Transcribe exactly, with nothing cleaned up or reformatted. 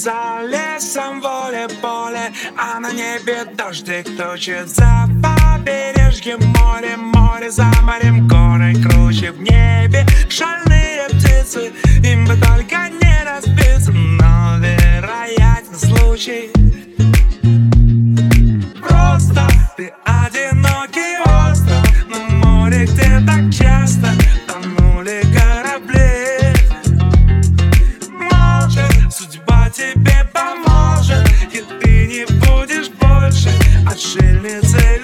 За лесом волей-поле, а на небе дождик тучит. За побережьем море, море за морем, горы круче. В небе шальные птицы, им бы только не разбиться. Но вероятен случай, просто ты одинокий остров на море, где так часто тонули корабли. Может, судьба тебе поможет, и ты не будешь больше отшельницей.